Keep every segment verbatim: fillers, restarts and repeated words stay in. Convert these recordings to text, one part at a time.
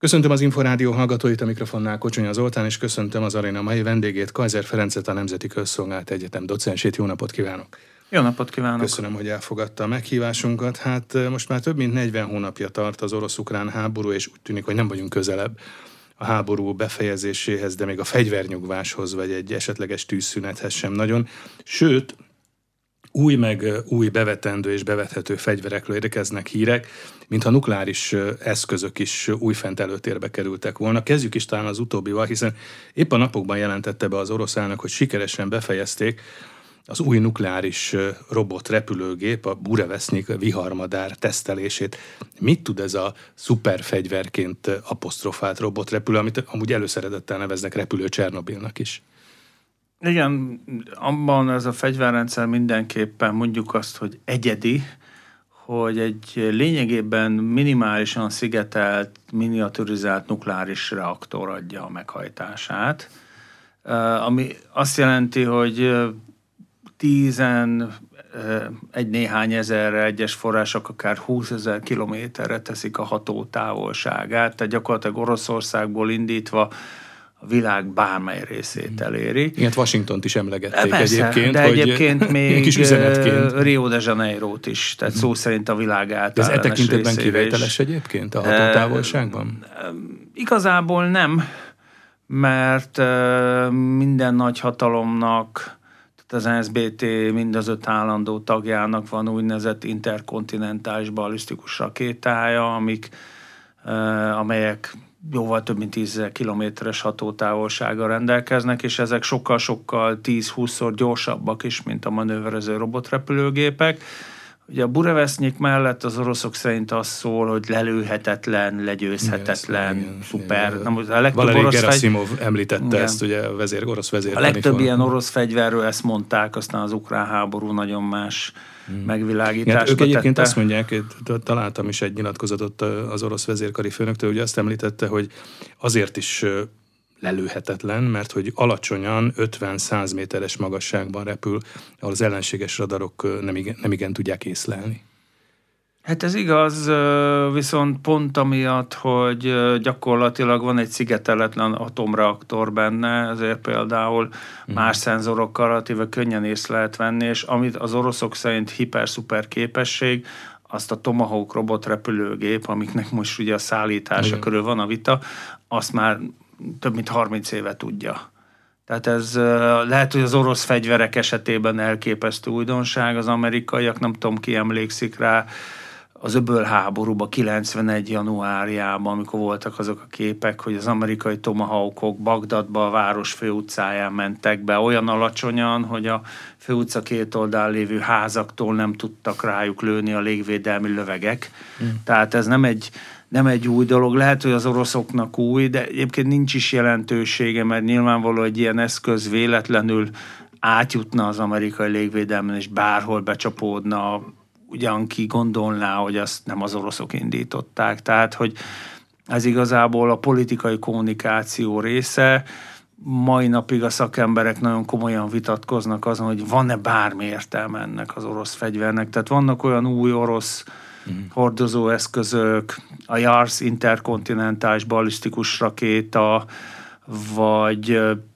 Köszöntöm az Inforádió hallgatóit, a mikrofonnál Kocsonya Zoltán, és köszöntöm az aréna mai vendégét, Kaiser Ferencet, a Nemzeti Közszolgált Egyetem docensét. Jó napot kívánok! Jó napot kívánok! Köszönöm, hogy elfogadta a meghívásunkat. Hát most már több mint negyven hónapja tart az orosz-ukrán háború, és úgy tűnik, hogy nem vagyunk közelebb a háború befejezéséhez, de még a fegyvernyugváshoz, vagy egy esetleges tűzszünethez sem nagyon. Sőt, új meg új bevetendő és bevethető fegyverekről érkeznek hírek, mintha nukleáris eszközök is újfent előtérbe kerültek volna. Kezdjük is talán az utóbbival, hiszen épp a napokban jelentette be az orosz elnök, hogy sikeresen befejezték az új nukleáris robot repülőgép, a Burevesznyik viharmadár tesztelését. Mit tud ez a szuperfegyverként apostrofált robotrepülő, amit amúgy előszeretettel neveznek repülő Csernobilnak is? Igen, abban ez a fegyverrendszer mindenképpen mondjuk azt, hogy egyedi, hogy egy lényegében minimálisan szigetelt, miniaturizált nukleáris reaktor adja a meghajtását, ami azt jelenti, hogy tízen, egy néhány ezerre, egyes források akár húszezer kilométerre teszik a hatótávolságát, tehát gyakorlatilag Oroszországból indítva a világ bármely részét eléri. Ilyet Washingtont is emlegették Persze, egyébként. de hogy egyébként még kis üzenetként. Rio de Janeirót is, tehát szó szerint a világ általános ez e tekintetben részére kivételes egyébként a hatótávolságban? E, igazából nem, mert e, minden nagy hatalomnak, tehát az en es bé té mind az öt állandó tagjának van úgynevezett interkontinentális ballisztikus rakétája, amik, e, amelyek jóval több mint tízezer kilométeres hatótávolsággal rendelkeznek, és ezek sokkal-sokkal tíz-húszszor gyorsabbak is, mint a manőverező robotrepülőgépek. Ugye a Burevesznyik mellett az oroszok szerint az szól, hogy lelőhetetlen, legyőzhetetlen, igen, szuper. Igen. A legtöbb Valeri orosz Gerasimov fegy... említette igen. ezt, ugye a vezér, orosz vezér. A legtöbb ilyen orosz fegyverről ezt mondták, aztán az ukrán háború nagyon más hmm. megvilágításba Ők egyébként tette. azt mondják, találtam is egy nyilatkozatot az orosz vezérkari főnöktől, hogy azt említette, hogy azért is lelőhetetlen, mert hogy alacsonyan ötven-száz méteres magasságban repül, ahol az ellenséges radarok nem igen, nem igen tudják észlelni. Hát ez igaz, viszont pont amiatt, hogy gyakorlatilag van egy szigeteletlen atomreaktor benne, ezért például mm. más szenzorokkal relatíve könnyen észre lehet venni, és amit az oroszok szerint hiper-szuper képesség, azt a Tomahawk robotrepülőgép, amiknek most ugye a szállítása igen. körül van a vita, azt már több mint harminc éve tudja. Tehát ez lehet, hogy az orosz fegyverek esetében elképesztő újdonság, az amerikaiak, nem tudom ki emlékszik rá, az öbölháborúban kilencvenegy januárjában, amikor voltak azok a képek, hogy az amerikai Tomahawkok Bagdadba a város főutcáján mentek be olyan alacsonyan, hogy a főutca két oldal lévő házaktól nem tudtak rájuk lőni a légvédelmi lövegek. Mm. Tehát ez nem egy, nem egy új dolog. Lehet, hogy az oroszoknak új, de egyébként nincs is jelentősége, mert nyilvánvaló egy ilyen eszköz véletlenül átjutna az amerikai légvédelmen, és bárhol becsapódna, ugyan ki gondolná, hogy azt nem az oroszok indították. Tehát, hogy ez igazából a politikai kommunikáció része. Mai napig a szakemberek nagyon komolyan vitatkoznak azon, hogy van-e bármi értelme ennek az orosz fegyvernek. Tehát vannak olyan új orosz mm. hordozóeszközök, a JARS interkontinentális ballisztikus rakéta, vagy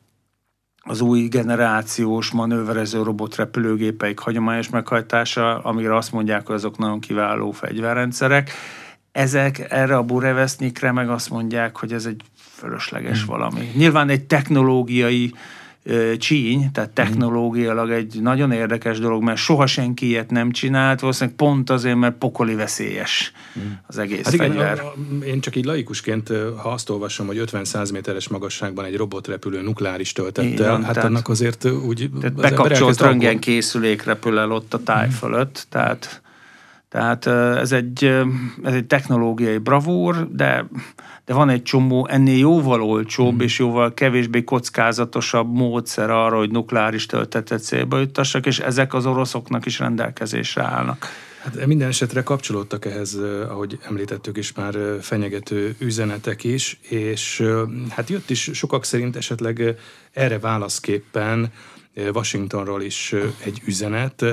az új generációs manőverező robotrepülőgépeik hagyományos meghajtása, amire azt mondják, hogy azok nagyon kiváló fegyverrendszerek. Ezek erre a Burevesznyikre meg azt mondják, hogy ez egy fölösleges hmm. valami. Nyilván egy technológiai ö, csíny, tehát technológiailag egy nagyon érdekes dolog, mert soha senki ilyet nem csinált, valószínűleg pont azért, mert pokoli veszélyes hmm. az egész hát fegyver. Igen, a, a, én csak így laikusként, ha azt olvasom, hogy ötven-száz méteres magasságban egy robotrepülő nukleáris töltettel, hát tehát, annak azért úgy... Tehát bekapcsolt röntgenkészülék repül el ott a táj hmm. fölött, tehát... Tehát ez egy, ez egy technológiai bravúr, de, de van egy csomó ennél jóval olcsóbb mm. és jóval kevésbé kockázatosabb módszer arra, hogy nukleáris töltetet célba juttassak, és ezek az oroszoknak is rendelkezésre állnak. Hát minden esetre kapcsolódtak ehhez, ahogy említettük is már, fenyegető üzenetek is, és hát jött is sokak szerint esetleg erre válaszképpen Washingtonról is egy üzenet,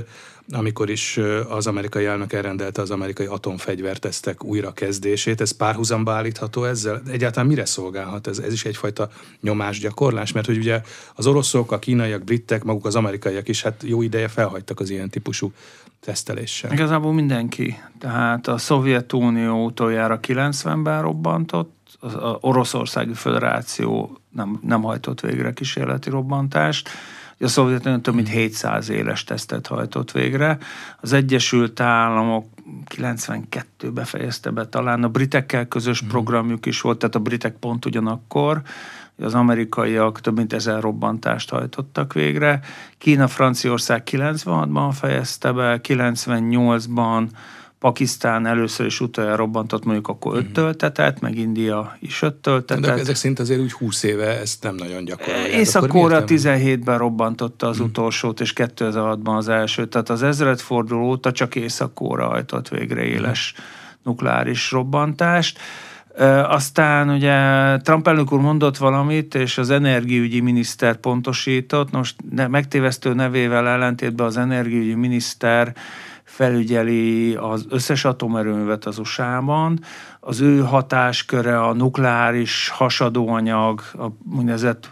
amikor is az amerikai elnök elrendelte az amerikai atomfegyvertesztek újrakezdését. Ez párhuzamba állítható ezzel? Egyáltalán mire szolgálhat ez? Ez is egyfajta nyomásgyakorlás? Mert hogy ugye az oroszok, a kínaiak, britek, maguk az amerikaiak is hát jó ideje felhagytak az ilyen típusú teszteléssel. Igazából mindenki. Tehát a Szovjetunió utoljára kilencvenben robbantott, az Oroszországi Föderáció nem, nem hajtott végre kísérleti robbantást, a Szovjetunió több mint hétszáz éles tesztet hajtott végre. Az Egyesült Államok kilencvenkettőben fejezte be talán, a britekkel közös programjuk is volt, tehát a britek pont ugyanakkor, az amerikaiak több mint ezer robbantást hajtottak végre. Kína, Franciaország kilencvenhatban fejezte be, kilencvennyolcban Pakisztán először is utoljára robbantott, mondjuk akkor öt töltetet, meg India is öt töltetet. De ezek szerint azért úgy húsz éve ezt nem nagyon gyakorolják. Észak-Korea tizenhétben robbantotta az hmm. utolsót, és kétezer-hatban az első. Tehát az ezredforduló óta csak Észak-Korea hajtott végre éles hmm. nukleáris robbantást. E, aztán ugye Trump elnök úr mondott valamit, és az energiaügyi miniszter pontosított. Most ne, megtévesztő nevével ellentétben az energiaügyi miniszter felügyeli az összes atomerőművet az u es á-ban. Az ő hatásköre a nukleáris hasadóanyag, a úgynevezett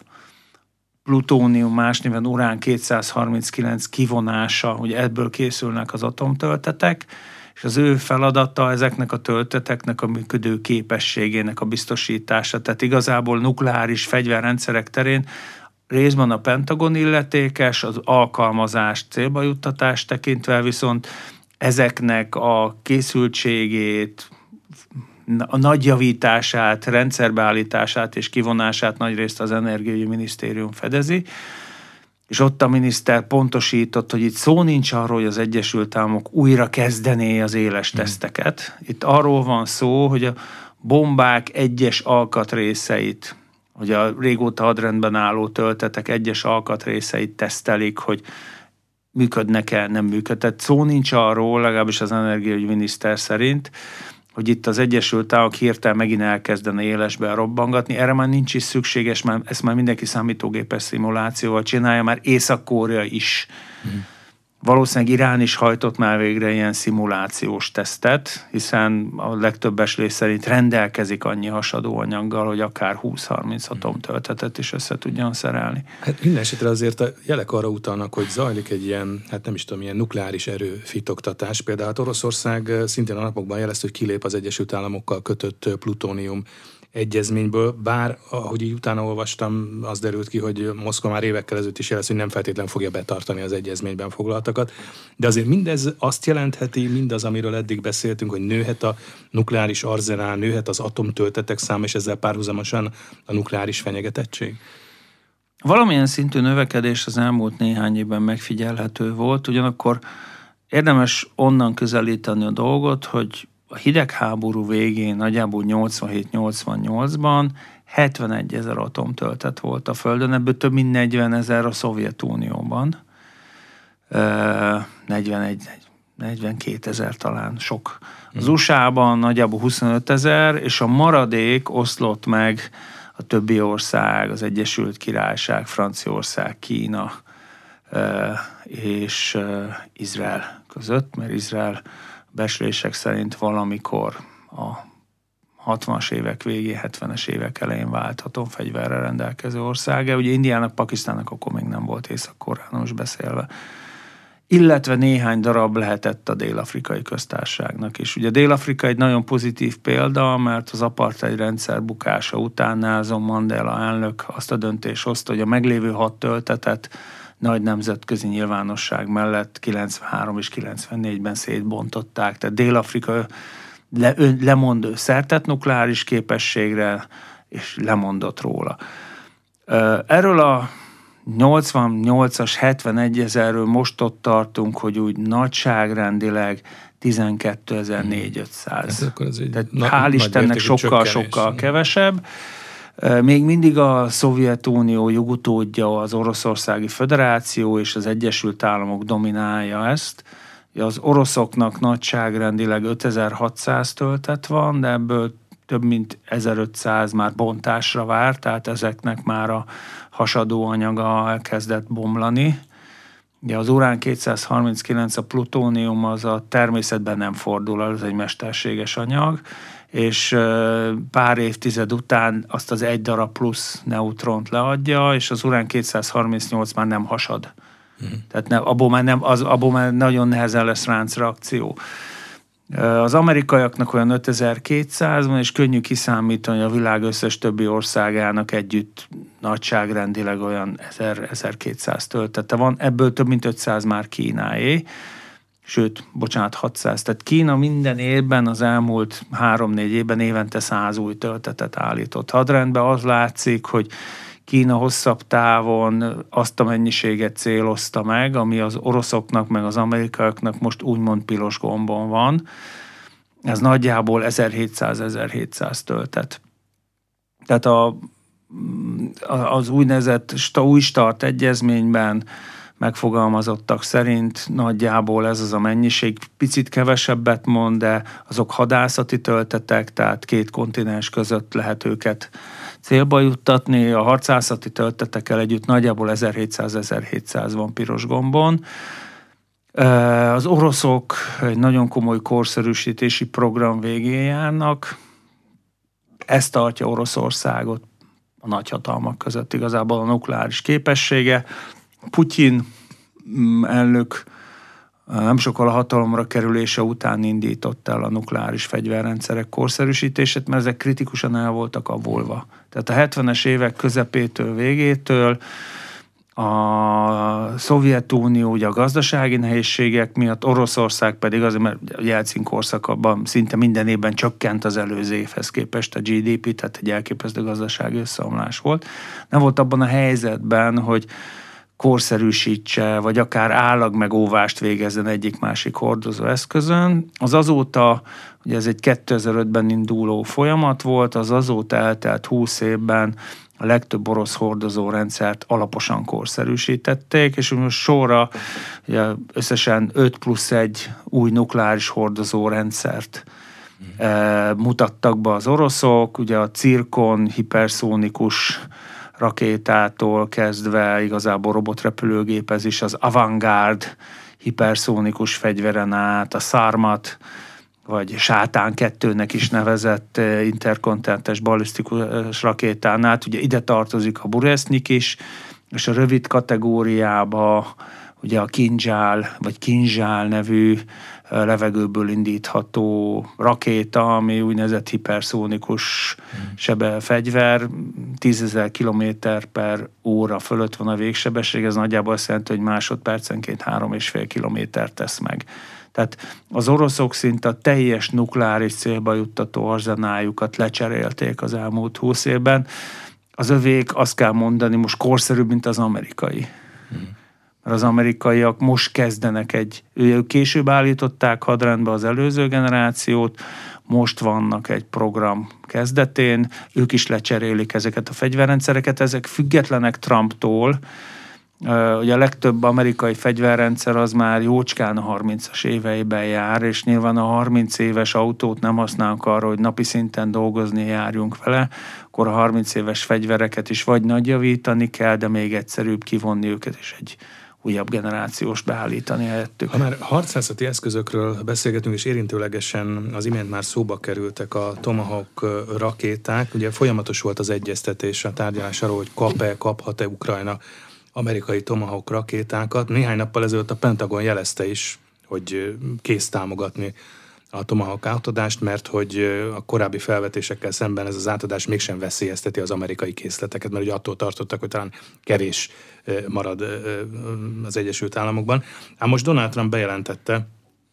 plutónium, más néven urán kétszázharminckilenc kivonása, hogy ebből készülnek az atomtöltetek, és az ő feladata ezeknek a tölteteknek a működő képességének a biztosítása. Tehát igazából nukleáris fegyverrendszerek terén részben a Pentagon illetékes, az alkalmazást, célba juttatást tekintve, viszont ezeknek a készültségét, a nagy javítását, rendszerbeállítását és kivonását nagyrészt az Energiaügyi Minisztérium fedezi, és ott a miniszter pontosított, hogy itt szó nincs arról, hogy az Egyesült Államok újra kezdené az éles teszteket. Itt arról van szó, hogy a bombák egyes alkatrészeit, hogy a régóta hadrendben álló töltetek egyes alkatrészeit tesztelik, hogy működnek-e, nem működhet. Szó nincs arról, legalábbis az energiaügyi miniszter szerint, hogy itt az Egyesült Államok hirtelen megint elkezdene élesbe robbangatni. Erre már nincs is szükséges, mert ezt már mindenki számítógépes szimulációval csinálja, már Észak-Korea is. Mm. Valószínűleg Irán is hajtott már végre ilyen szimulációs tesztet, hiszen a legtöbb becslés szerint rendelkezik annyi hasadóanyaggal, hogy akár húsz-harminc atomtöltetet is össze tudjon szerelni. Hát minden esetre azért a jelek arra utalnak, hogy zajlik egy ilyen, hát nem is tudom, ilyen nukleáris erőfitoktatás. Például hát Oroszország szintén a napokban jelezte, hogy kilép az Egyesült Államokkal kötött plutónium egyezményből, bár ahogy így utána olvastam, az derült ki, hogy Moszkva már évekkel ezelőtt is jelez, hogy nem feltétlenül fogja betartani az egyezményben foglaltakat. De azért mindez azt jelentheti, mindaz, amiről eddig beszéltünk, hogy nőhet a nukleáris arzenál, nőhet az atomtöltetek száma, és ezzel párhuzamosan a nukleáris fenyegetettség? Valamilyen szintű növekedés az elmúlt néhány évben megfigyelhető volt, ugyanakkor érdemes onnan közelíteni a dolgot, hogy a hidegháború végén, nagyjából nyolcvanhét-nyolcvannyolcban hetvenegy ezer atomtöltet volt a Földön, ebből több mint negyven ezer a Szovjetunióban. negyvenegy negyvenkét ezer talán sok. Az u es á-ban nagyjából huszonöt ezer, és a maradék oszlott meg a többi ország, az Egyesült Királyság, Franciaország, Kína és Izrael között, mert Izrael becslések szerint valamikor a hatvanas évek végén, hetvenes évek elején vált atomfegyverrel rendelkező ország. Ugye Indiának, Pakisztánnak akkor még nem volt, Észak-Koreáról is beszélve. Illetve néhány darab lehetett a Dél-Afrikai Köztársaságnak is. Ugye Dél-Afrika egy nagyon pozitív példa, mert az apartheid rendszer bukása után Nelson Mandela elnök azt a döntést hozta, hogy a meglévő hat töltetet nagy nemzetközi nyilvánosság mellett kilencvenhárom és kilencvennégyben szétbontották. Tehát Dél-Afrika le, lemond szertett nukleáris képességre, és lemondott róla. Erről a nyolcvannyolcas, hetvenegy ezerről most ott tartunk, hogy úgy nagyságrendileg tizenkétezer-négy-ötszáz. Tehát hál' Istennek sokkal-sokkal kevesebb. Még mindig a Szovjetunió jogutódja, az Oroszországi Föderáció és az Egyesült Államok dominálja ezt. Az oroszoknak nagyságrendileg ötezer-hatszáz töltet van, de ebből több mint ezerötszáz már bontásra vár, tehát ezeknek már a hasadó anyaga elkezdett bomlani. Ugye az urán kétszázharminckilenc, a plutónium az a természetben nem fordul, az egy mesterséges anyag, és pár évtized után azt az egy darab plusz neutront leadja, és az urán kétszázharmincnyolc már nem hasad. Mm. Tehát ne, abból, már nem, az, abból már nagyon nehezen lesz ráncreakció. Az amerikaiaknak olyan ötezer-kétszáz van, és könnyű kiszámítani, hogy a világ összes többi országának együtt nagyságrendileg olyan ezer-ezerkétszáz töltete van, ebből több mint ötszáz már Kínáé, sőt, bocsánat, hatszáz. Tehát Kína minden évben, az elmúlt három-négy évben évente száz új töltetet állított hadrendbe. Az látszik, hogy Kína hosszabb távon azt a mennyiséget célozta meg, ami az oroszoknak, meg az amerikaiaknak most úgymond piros gombon van. Ez nagyjából ezerhétszáz-ezerhétszáz töltet. Tehát a, az úgynevezett új start egyezményben megfogalmazottak szerint nagyjából ez az a mennyiség, picit kevesebbet mond, de azok hadászati töltetek, tehát két kontinens között lehet őket célba juttatni. A harcászati töltetekkel együtt nagyjából ezerhétszáz-ezerhétszáz van piros gombon. Az oroszok egy nagyon komoly korszerűsítési program végén járnak. Ez tartja Oroszországot a nagyhatalmak között igazából a nukleáris képessége. Putyin elnök nem sokkal a hatalomra kerülése után indított el a nukleáris fegyverrendszerek korszerűsítését, mert ezek kritikusan el voltak avulva. Tehát a hetvenes évek közepétől, végétől a Szovjetunió ugye a gazdasági nehézségek miatt, Oroszország pedig azért, mert a Jelcin korszakban szinte minden évben csökkent az előző évhez képest a gé dé pé, tehát egy elképesztő gazdasági összeomlás volt. Nem volt abban a helyzetben, hogy korszerűsítse, vagy akár állag megóvást végezzen egyik-másik hordozó eszközön. Az azóta, ugye ez egy kétezer-ötben induló folyamat volt, az azóta eltelt húsz évben a legtöbb orosz hordozórendszert alaposan korszerűsítették, és most sorra ugye, összesen öt plusz egy új nukleáris hordozórendszert mm. e, mutattak be az oroszok, ugye a Cirkon hiperszónikus rakétától kezdve igazából robotrepülőgépez is, az Avangard hiperszónikus fegyveren át, a Sarmat, vagy Sátán kettőnek is nevezett interkontinentális ballisztikus rakétán át. Ugye ide tartozik a Buresznyik is, és a rövid kategóriába ugye a Kinzsál, vagy Kinzsál nevű levegőből indítható rakéta, ami úgynevezett hiperszónikus hmm. sebe fegyver, tízezer kilométer per óra fölött van a végsebesség, ez nagyjából azt jelenti, hogy másodpercenként három és fél kilométer tesz meg. Tehát az oroszok szinte a teljes nukleáris célba juttató arzenájukat lecserélték az elmúlt húsz évben. Az övék, azt kell mondani, most korszerűbb, mint az amerikai. Hmm. Mert az amerikaiak most kezdenek egy, ők később állították hadrendbe az előző generációt, most vannak egy program kezdetén, ők is lecserélik ezeket a fegyverrendszereket, ezek függetlenek Trumptól. Ugye a legtöbb amerikai fegyverrendszer az már jócskán a harmincas éveiben jár, és nyilván a harminc éves autót nem használunk arra, hogy napi szinten dolgozni járjunk vele, akkor a harminc éves fegyvereket is vagy nagyjavítani kell, de még egyszerűbb kivonni őket, és egy újabb generációs beállítani helyettük. Ha már harcászati eszközökről beszélgetünk, és érintőlegesen az imént már szóba kerültek a Tomahawk rakéták, ugye folyamatos volt az egyeztetés, a tárgyalás arról, hogy kap-e, kaphat-e Ukrajna amerikai Tomahawk rakétákat. Néhány nappal ezelőtt a Pentagon jelezte is, hogy kész támogatni a Tomahawk átadást, mert hogy a korábbi felvetésekkel szemben ez az átadás mégsem veszélyezteti az amerikai készleteket, mert ugye attól tartottak, hogy talán kevés marad az Egyesült Államokban. Ám most Donald Trump bejelentette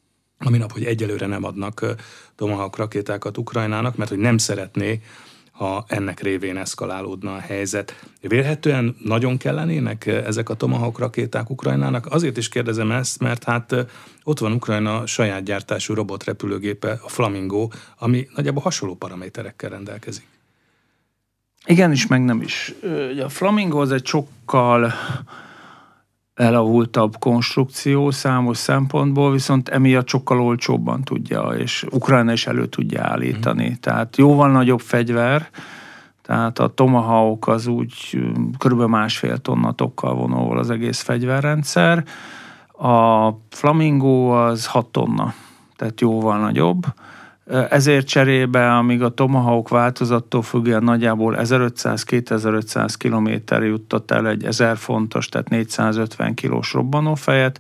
a minap, hogy egyelőre nem adnak Tomahawk rakétákat Ukrajnának, mert hogy nem szeretné, ha ennek révén eszkalálódna a helyzet. Vélhetően nagyon kellenének ezek a Tomahawk rakéták Ukrajnának? Azért is kérdezem ezt, mert hát ott van Ukrajna saját gyártású robotrepülőgépe, a Flamingo, ami nagyjából hasonló paraméterekkel rendelkezik. Igen is, meg nem is. A Flamingo az egy sokkal elavultabb konstrukció számos szempontból, viszont emiatt sokkal olcsóbban tudja, és Ukrajna is elő tudja állítani. Mm. Tehát jóval nagyobb fegyver, Tehát a Tomahawk az úgy körülbelül másfél tonna tokkal vonóval az egész fegyverrendszer. A Flamingo az hat tonna, tehát jóval nagyobb. Ezért cserébe, amíg a Tomahawk változattól függően nagyjából ezerötszáz-kétezer-ötszáz kilométer juttat el egy ezer fontos, tehát négyszázötven kilós robbanófejet,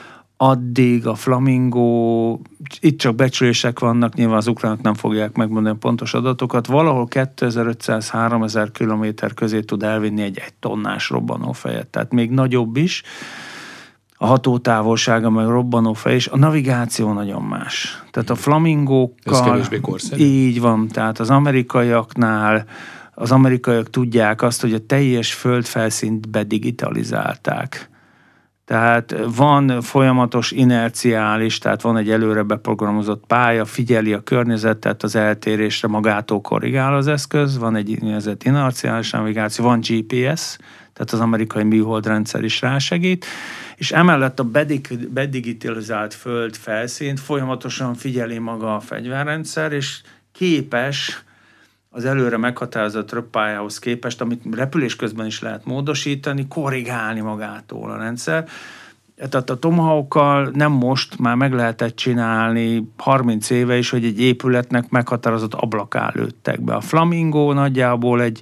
addig a Flamingo, itt csak becslések vannak, nyilván az ukránok nem fogják megmondani pontos adatokat, valahol kétezer-ötszáz-háromezer kilométer közé tud elvinni egy egy tonnás robbanófejet, tehát még nagyobb is. A hatótávolsága meg robbanófej, és a navigáció nagyon más. Tehát a Flamingókkal... Ez kevésbé korszerű. Így van, tehát az amerikaiaknál az amerikaiak tudják azt, hogy a teljes földfelszínt bedigitalizálták. Tehát van folyamatos inerciális, tehát van egy előre beprogramozott pálya, figyeli a környezetet, az eltérésre magától korrigál az eszköz, van egy úgynevezett inerciális navigáció, van gé pé es, tehát az amerikai műholdrendszer is rásegít, és emellett a bedig, bedigitalizált föld felszínt folyamatosan figyeli maga a fegyverrendszer, és képes az előre meghatározott röppályához képest, amit repülés közben is lehet módosítani, korrigálni magától a rendszer. Tehát a Tomahawkkal nem most, már meg lehetett csinálni harminc éve is, hogy egy épületnek meghatározott ablakán lőttek be. A Flamingo nagyjából egy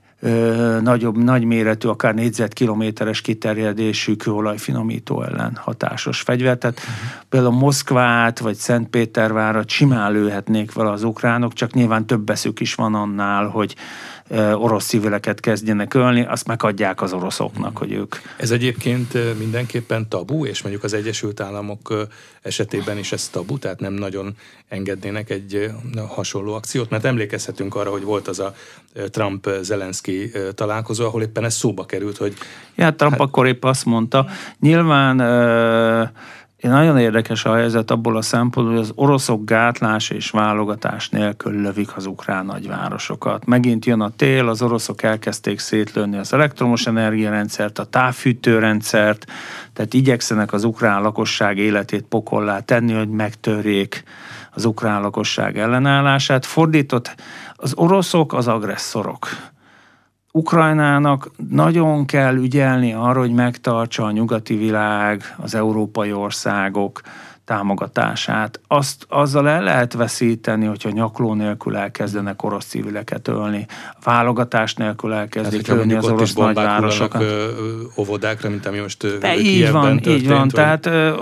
Ö, nagyobb, nagyméretű, akár négyzetkilométeres kiterjedésű kőolajfinomító ellen hatásos fegyver. Tehát uh-huh. például Moszkvát vagy Szentpétervárat simán lőhetnék vele az ukránok, csak nyilván több eszük is van annál, hogy ö, orosz civileket kezdjenek ölni, azt megadják az oroszoknak, uh-huh. hogy ők... Ez egyébként mindenképpen tabu, és mondjuk az Egyesült Államok esetében is ez tabu, tehát nem nagyon engednének egy hasonló akciót, mert emlékezhetünk arra, hogy volt az a Trump-Zelenszky találkozó, ahol éppen ez szóba került, hogy... Ja, Trump hát... akkor épp azt mondta. Nyilván euh, nagyon érdekes a helyzet abból a szempontból, hogy az oroszok gátlás és válogatás nélkül lövik az ukrán nagyvárosokat. Megint jön a tél, az oroszok elkezdték szétlőni az elektromos energiarendszert, a távfűtőrendszert, tehát igyekszenek az ukrán lakosság életét pokollá tenni, hogy megtörjék az ukrán lakosság ellenállását. Fordított, az oroszok az agresszorok. Ukrajnának nagyon kell ügyelni arra, hogy megtartsa a nyugati világ, az európai országok támogatását. Azt, azzal el lehet veszíteni, hogyha nyakló nélkül elkezdenek orosz civileket ölni, válogatás nélkül elkezdik hát, ölni az orosz nagyvárosokat. Óvodákra, mint ami most De így van, így van. Vagy... Tehát uh,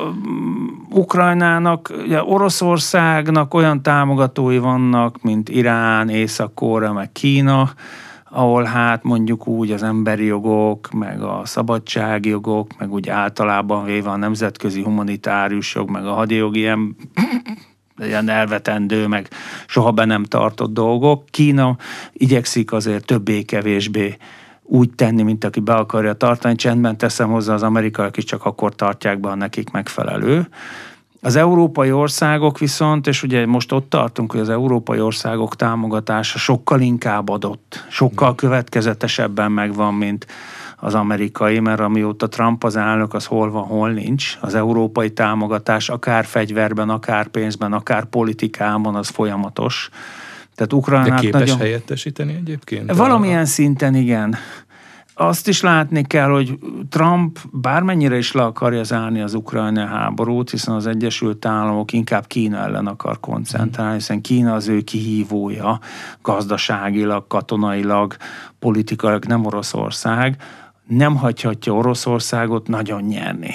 Ukrajnának, ugye Oroszországnak olyan támogatói vannak, mint Irán, Észak-Korea, meg Kína, ahol hát mondjuk úgy az emberi jogok, meg a szabadságjogok, meg úgy általában véve a nemzetközi humanitárius jog, meg a hadijog ilyen, ilyen elvetendő, meg soha be nem tartott dolgok. Kína igyekszik azért többé-kevésbé úgy tenni, mint aki be akarja tartani. Csendben teszem hozzá, az amerikaiak is csak akkor tartják be, ha nekik megfelelő. Az európai országok viszont, és ugye most ott tartunk, hogy az európai országok támogatása sokkal inkább adott, sokkal következetesebben megvan, mint az amerikai, mert amióta Trump az elnök, az hol van, hol nincs. Az európai támogatás akár fegyverben, akár pénzben, akár politikában, az folyamatos. Tehát Ukrajnát De képes nagyon... helyettesíteni egyébként? Valamilyen a... szinten igen. Azt is látni kell, hogy Trump bármennyire is le akarja zárni az ukrajnai háborút, hiszen az Egyesült Államok inkább Kína ellen akar koncentrálni, hiszen Kína az ő kihívója, gazdaságilag, katonailag, politikailag, nem Oroszország. Nem hagyhatja Oroszországot nagyon nyerni.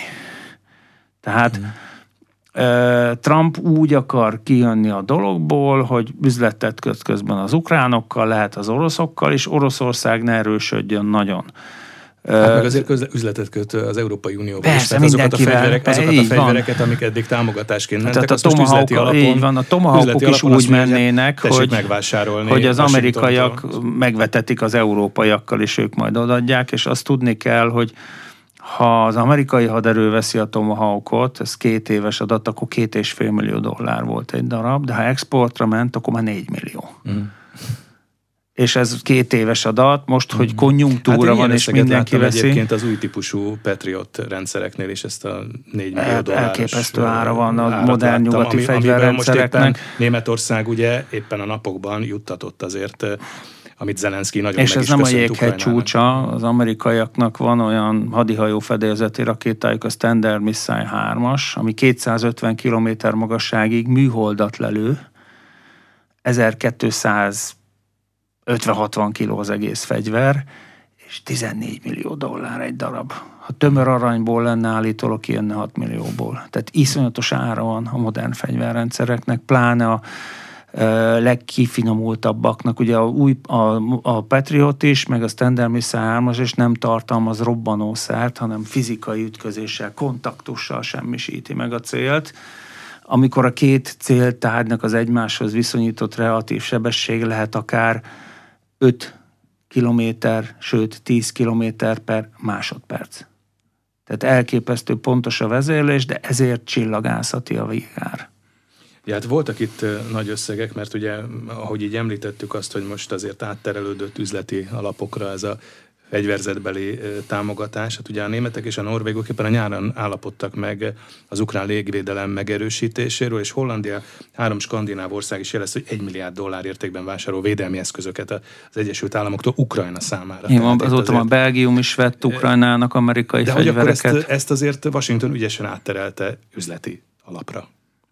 Tehát hmm. Trump úgy akar kijönni a dologból, hogy üzletet köt közben az ukránokkal, lehet az oroszokkal, és Oroszország ne erősödjön nagyon. Hát meg azért üzletet köt az Európai Unióban. Persze, is, azokat a, fegyverek, azokat a fegyvereket, amik eddig támogatásként mentek, hát azt most üzleti alapon, így van, a Tomahawkok is úgy mennének, hogy, megvásárolni hogy az amerikaiak megvetetik az európaiakkal, és ők majd odaadják, és azt tudni kell, hogy ha az amerikai haderő veszi a Tomahawkot, ez két éves adat, akkor két és fél millió dollár volt egy darab, de ha exportra ment, akkor már négy millió. Mm. És ez két éves adat, most, hogy mm. konjunktúra hát van, és mindenki veszi. Egyébként az új típusú Patriot rendszereknél is ezt a négy millió dolláros elképesztő ára van a modern nyugati ami, fegyverrendszereknek. Németország ugye éppen a napokban juttatott azért amit Zelenszky nagyon és meg ez is nem a köszönt jéghegy Ukrajnának. csúcsa, az amerikaiaknak van olyan hadihajó fedélzeti rakétájuk, a Standard Missile hármas, ami kétszázötven kilométer magasságig műholdat lelő, ezerkétszáz-ötven-hatvan kiló az egész fegyver, és tizennégy millió dollár egy darab. Ha tömör aranyból lenne, állítólag kijönne hat millióból. Tehát iszonyatos ára van a modern fegyverrendszereknek, pláne a legkifinomultabbaknak. Ugye a, új, a, a Patriot is, meg a Standard Missile hármas is nem tartalmaz robbanószert, hanem fizikai ütközéssel, kontaktussal semmisíti meg a célt. Amikor a két céltárgynak az egymáshoz viszonyított relatív sebesség lehet akár öt kilométer, sőt tíz kilométer per másodperc. Tehát elképesztő pontos a vezérlés, de ezért csillagászati a végár. Ja, hát voltak itt nagy összegek, mert ugye, ahogy így említettük azt, hogy most azért átterelődött üzleti alapokra ez a fegyverzetbeli támogatás. Hát ugye a németek és a norvégok éppen a nyáron állapodtak meg az ukrán légvédelem megerősítéséről, és Hollandia, három skandináv ország is jelezte, hogy egy milliárd dollár értékben vásárol védelmi eszközöket az Egyesült Államoktól Ukrajna számára. Igen, azóta azért... a Belgium is vett Ukrajnának amerikai de fegyvereket. De ezt, ezt azért Washington ügyesen átterelte üzleti alapra.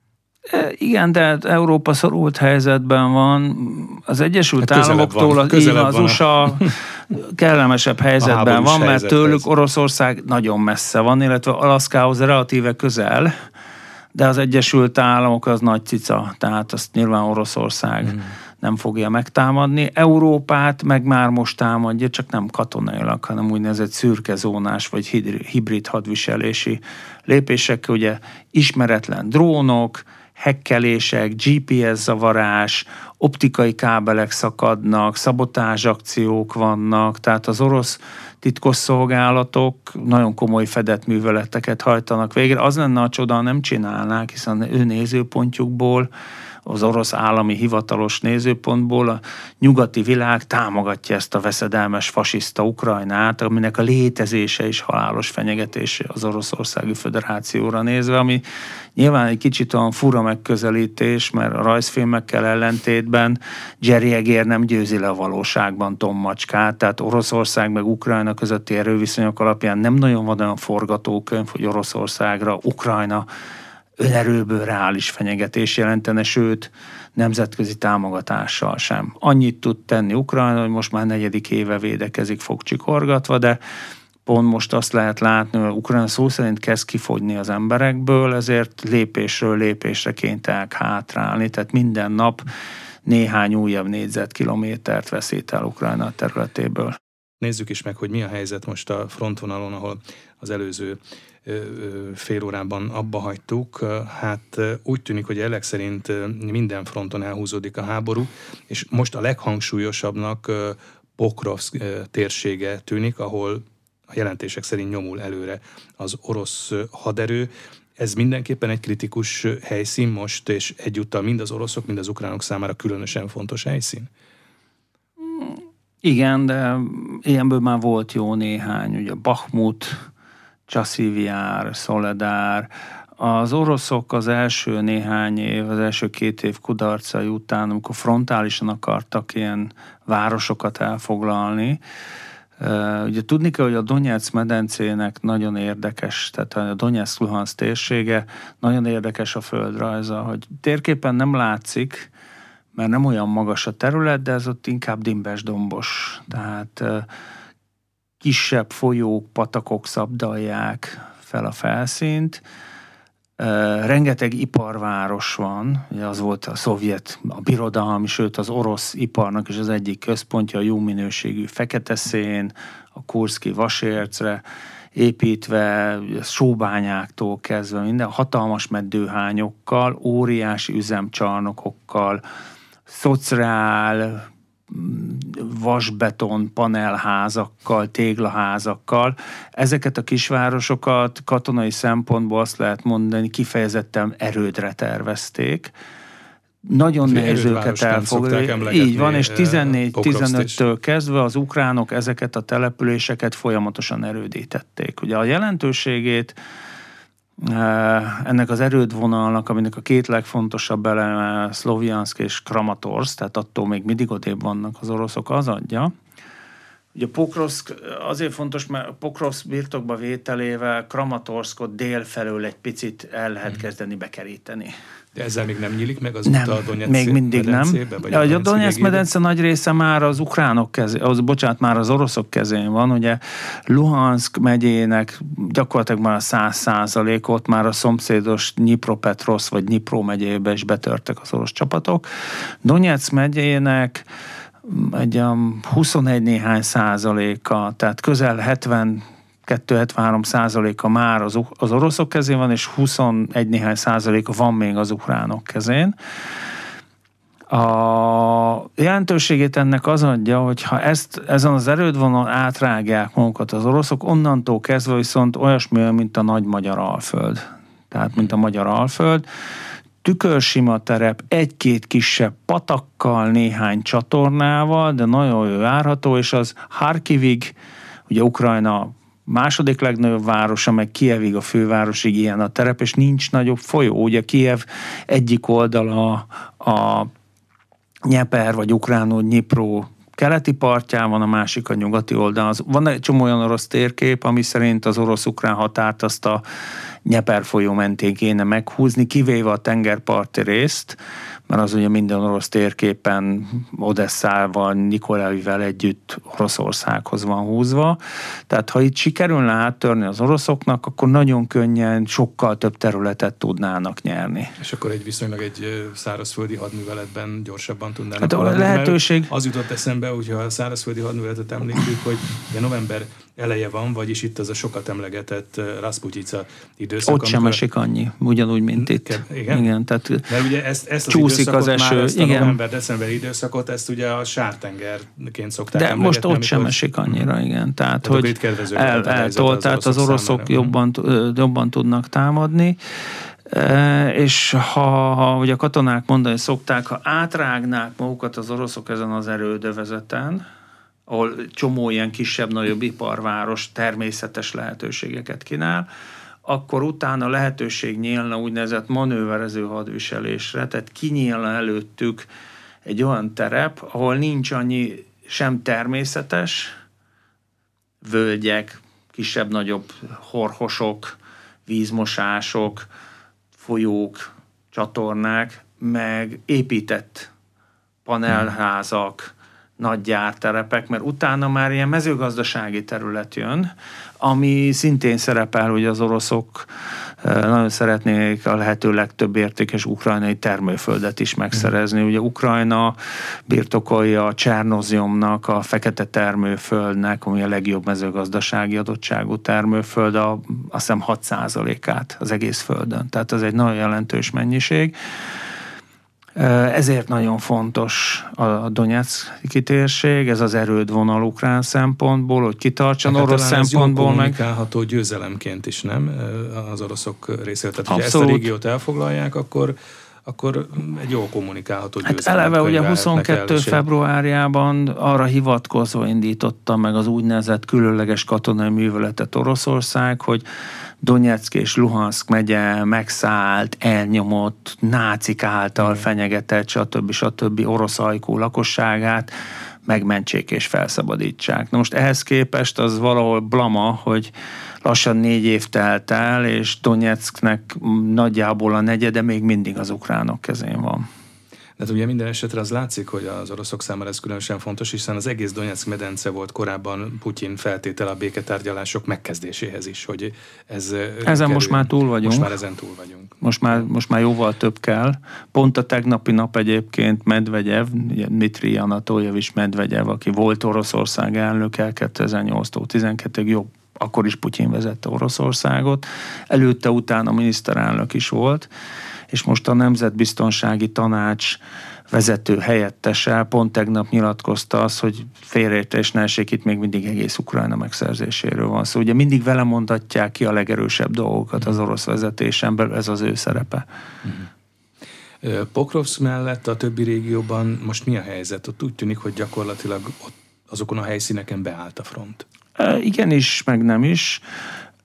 Igen, de Európa szorult helyzetben van. Az Egyesült hát Államoktól van, az, az u es á kellemesebb helyzetben van, mert helyzethez. Tőlük Oroszország nagyon messze van, illetve Alaszkához relatíve közel, de az Egyesült Államok az nagy cica, tehát azt nyilván Oroszország hmm. nem fogja megtámadni. Európát meg már most támadja, csak nem katonailag, hanem úgynevezett szürke zónás vagy hibrid hadviselési lépések, ugye ismeretlen drónok, hekkelések, gé pé es zavarás, optikai kábelek szakadnak, szabotázsakciók vannak, tehát az orosz titkosszolgálatok nagyon komoly fedett műveleteket hajtanak végre. Az lenne a csoda, nem csinálnák, hiszen ő nézőpontjukból, az orosz állami hivatalos nézőpontból a nyugati világ támogatja ezt a veszedelmes fasiszta Ukrajnát, aminek a létezése is halálos fenyegetés az Oroszországi Föderációra nézve, ami nyilván egy kicsit olyan fura megközelítés, mert a rajzfilmekkel ellentétben Jerry Egér nem győzi le a valóságban Tom Macskát, tehát Oroszország meg Ukrajna közötti erőviszonyok alapján nem nagyon van olyan forgatókönyv, hogy Oroszországra Ukrajna önerőből reális fenyegetés jelentene, sőt, nemzetközi támogatással sem. Annyit tud tenni Ukrajna, hogy most már negyedik éve védekezik fogcsikorgatva, de pont most azt lehet látni, hogy Ukrajna szó szerint kezd kifogyni az emberekből, ezért lépésről lépésre kénytelenek hátrálni, tehát minden nap néhány újabb négyzetkilométert veszít el Ukrajna területéből. Nézzük is meg, hogy mi a helyzet most a frontvonalon, ahol az előző fél órában abba hagytuk. Hát úgy tűnik, hogy elek szerint minden fronton elhúzódik a háború, és most a leghangsúlyosabbnak Pokrovszk térsége tűnik, ahol a jelentések szerint nyomul előre az orosz haderő. Ez mindenképpen egy kritikus helyszín most, és egyúttal mind az oroszok, mind az ukránok számára különösen fontos helyszín? Igen, de ilyenből már volt jó néhány, ugye Bakhmut, Csaszívjár, Szoledár. Az oroszok az első néhány év, az első két év kudarcai után, amikor frontálisan akartak ilyen városokat elfoglalni, ugye tudni kell, hogy a Donetsz medencének nagyon érdekes, tehát a Donetsz-Luhanszk térsége nagyon érdekes a földrajza, hogy térképen nem látszik, mert nem olyan magas a terület, de ez ott inkább dimbes-dombos. Tehát kisebb folyók, patakok szabdalják fel a felszínt. Rengeteg iparváros van, ugye az volt a szovjet, a birodalmi, sőt az orosz iparnak is az egyik központja, a jó minőségű fekete szén, a kurszki vasércre építve, sóbányáktól kezdve minden, hatalmas meddőhányokkal, óriási üzemcsarnokokkal, szociál, vasbeton panelházakkal, téglaházakkal. Ezeket a kisvárosokat katonai szempontból azt lehet mondani, kifejezetten erődre tervezték. Nagyon nehéz őket elfoglalni. Így van, és tizennégy tizenöttől kezdve az ukránok ezeket a településeket folyamatosan erődítették. Ugye a jelentőségét ennek az erődvonalnak, aminek a két legfontosabb eleme Szlovjanszk és Kramatorszk, tehát attól még mindig odébb vannak az oroszok, az adja. Ugye Pokrovszk azért fontos, mert Pokrovszk birtokba vételével Kramatorszkot dél felől egy picit el lehet kezdeni bekeríteni. De ezzel még nem nyílik meg az nem, út a Donetsz még mindig nem. Vagy a a Donetsz medence nagy része már az ukránok kezén, az, bocsánat, már az oroszok kezén van. Ugye Luhanszk megyének gyakorlatilag már a száz százalékot már a szomszédos Dnipropetrovszk vagy Dnipro megyébe is betörtek az orosz csapatok. Donetsz megyének egy huszonegy néhány százaléka, tehát közel hetvenkettő hetvenhárom százaléka már az, az oroszok kezén van, és huszonegy néhány százaléka van még az ukránok kezén. A jelentőségét ennek az adja, hogy ha ezt, ezen az erődvonalon átrágják magukat az oroszok, onnantól kezdve viszont olyasmi, mint a nagy magyar alföld. Tehát, mint a magyar alföld. Tükörsima terep, egy-két kisebb patakkal, néhány csatornával, de nagyon jó járható, és az Harkivig, ugye Ukrajna második legnagyobb városa, meg Kijevig a fővárosig ilyen a terep, és nincs nagyobb folyó. Ugye Kijev egyik oldala a Nyeper, vagy ukránul Dnipro keleti partján van, a másik a nyugati oldalon. Van egy csomó olyan orosz térkép, ami szerint az orosz-ukrán határt azt a Nyeper folyó mentén kéne meghúzni, kivéve a tengerparti részt, mert az ugye minden orosz térképen Odesszával, Nikolaevivel együtt Oroszországhoz van húzva. Tehát ha itt sikerülne áttörni az oroszoknak, akkor nagyon könnyen sokkal több területet tudnának nyerni. És akkor egy viszonylag egy szárazföldi hadműveletben gyorsabban tudnának hát haladni. Lehetőség... Az jutott eszembe, hogyha a szárazföldi hadműveletet említjük, hogy november eleje van, vagyis itt az a sokat emlegetett Rasputyica időszak. Ott sem esik annyi, ugyanúgy, mint itt. Igen? Igen, tehát mert ugye ezt, ezt az csúszik időszakot, az eső. már ezt a igen. november-december időszakot, ezt ugye a sártengerként szokták de emlegetni. most ott sem esik annyira, igen. Tehát, tehát hogy el, eltolt, tehát az oroszok számára. jobban, jobban tudnak támadni. E, és ha, ha ugye a katonák mondani szokták, ha átrágnák magukat az oroszok ezen az erődövezeten, ahol csomó ilyen kisebb-nagyobb iparváros természetes lehetőségeket kínál, akkor utána lehetőség nyílna úgynevezett manőverező hadviselésre, tehát kinyílna előttük egy olyan terep, ahol nincs annyi sem természetes, völgyek, kisebb-nagyobb horhosok, vízmosások, folyók, csatornák, meg épített panelházak, nagy gyárterepek, mert utána már ilyen mezőgazdasági terület jön, ami szintén szerepel, hogy az oroszok nagyon szeretnék a lehető legtöbb értékes ukrajnai termőföldet is megszerezni. Ugye Ukrajna birtokolja a Csernozjomnak, a fekete termőföldnek, ami a legjobb mezőgazdasági adottságú termőföld, a, azt hiszem hat százalékát az egész földön. Tehát ez egy nagyon jelentős Ezért nagyon fontos a Donetszki térség, ez az erődvonal ukrán szempontból, hogy kitartson orosz szempontból. Ez kommunikálható győzelemként is, nem? Az oroszok részéről. Tehát, hogyha ezt a régiót elfoglalják, akkor akkor egy jól kommunikálható győzelem. Hát eleve ugye huszonkettő februárjában arra hivatkozva indította meg az úgynevezett különleges katonai műveletet Oroszország, hogy Donetszk és Luhanszk megye megszállt, elnyomott, nácik által fenyegetett, stb. stb. Orosz ajkú lakosságát megmentsék és felszabadítsák. Na most ehhez képest az valahol blama, hogy lassan négy év telt el, és Donetszknek nagyjából a negyede még mindig az ukránok kezén van. De ugye minden esetre az látszik, hogy az oroszok számára ez különösen fontos, hiszen az egész Donetszk medence volt korábban Putyin feltétele a béketárgyalások megkezdéséhez is, hogy ez Ezen kerül. most már túl vagyunk. Most már ezen túl vagyunk. Most már, most már jóval több kell. Pont a tegnapi nap egyébként Medvegyev, Dmitri Anatoljevics Medvegyev, aki volt Oroszország elnöke kétezer-nyolctól tizenkettőig, jobb, akkor is Putyin vezette Oroszországot. Előtte, utána a miniszterelnök is volt, és most a Nemzetbiztonsági Tanács vezető helyettese pont tegnap nyilatkozta azt, hogy félreértés ne essék, itt még mindig egész Ukrajna megszerzéséről van szó. Szóval ugye mindig vele mondatják ki a legerősebb dolgokat az orosz vezetésen belül, ez az ő szerepe. Pokrovszk mellett a többi régióban most mi a helyzet? Ott úgy tűnik, hogy gyakorlatilag ott azokon a helyszíneken beállt a front. E, igenis, meg nem is.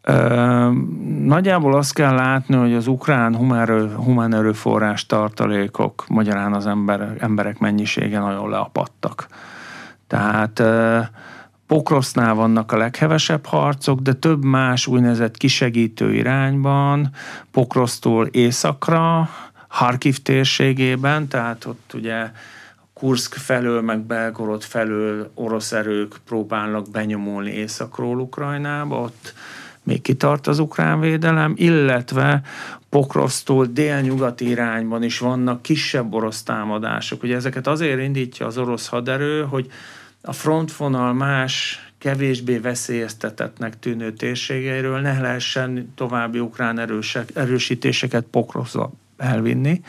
Ö, nagyjából azt kell látni, hogy az ukrán humán, humán erőforrás tartalékok, magyarán az ember, emberek mennyisége nagyon leapadtak. Tehát ö, Pokrosznál vannak a leghevesebb harcok, de több más úgynevezett kisegítő irányban, Pokrosztól északra, Harkiv térségében, tehát ott ugye Kurszk felől, meg Belgorod felől orosz erők próbálnak benyomulni északról Ukrajnába, ott még kitart az ukrán védelem, illetve Pokrovsztól délnyugati irányban is vannak kisebb orosz támadások. Ugye ezeket azért indítja az orosz haderő, hogy a frontvonal más kevésbé veszélyeztetettnek tűnő térségeiről ne lehessen további ukrán erősek, erősítéseket Pokrovszba elvinni.